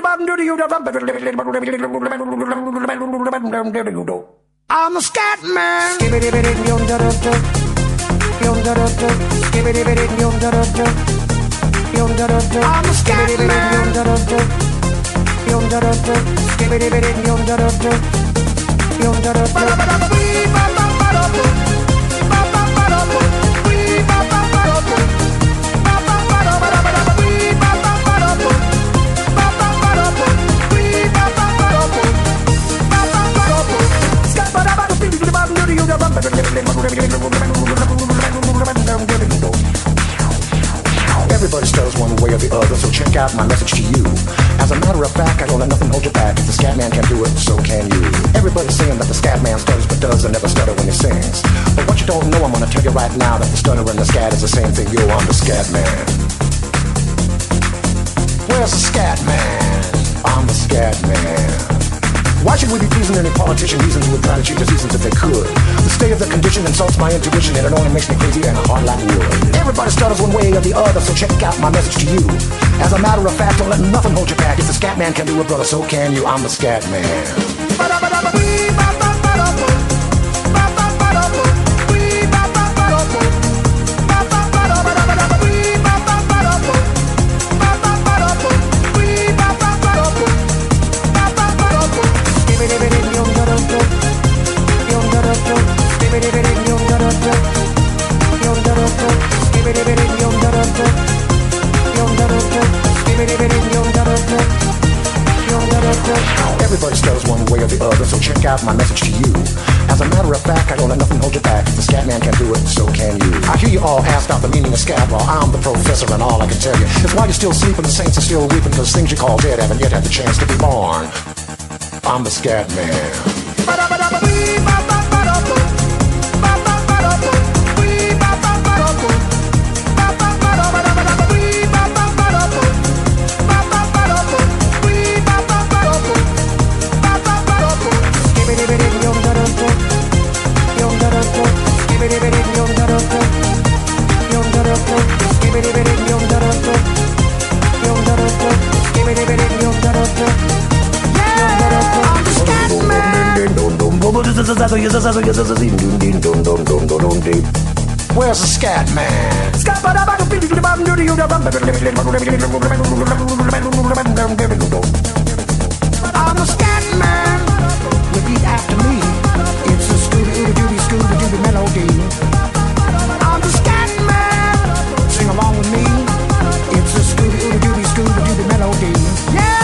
I'm a scat man. I'm a scat man. Everybody stutters one way or the other, so check out my message to you. As a matter of fact, I don't let nothing hold you back. If the scat man can do it, so can you. Everybody's saying that the scat man stutters but does and never stutter when he sings. But what you don't know, I'm gonna tell you right now, that the stutter and the scat is the same thing. Yo, I'm the scat man. Where's the scat man? I'm the scat man. Why should we be pleasing any politician? Reasons who would try to cheat the seasons if they could. The state of the condition insults my intuition, and it only makes me crazy and hard like wood. Everybody stutters one way or the other, so check out my message to you. As a matter of fact, don't let nothing hold you back. If the scat man can do it, brother, so can you. I'm the scat man. Everybody stutters one way or the other, so check out my message to you. As a matter of fact, I don't let nothing hold you back. If the scat man can do it, so can you. I hear you all ask out the meaning of scat. Well, I'm the professor, and all I can tell you is while you're still sleeping, the saints are still weeping, because things you call dead haven't yet had the chance to be born. I'm the scat man. Where's the scat man? I'm the scat man. Repeat after me. It's a Scooby-Dooby melody. I'm the scat man. Sing along with me. It's a Scooby-Dooby melody. Yeah.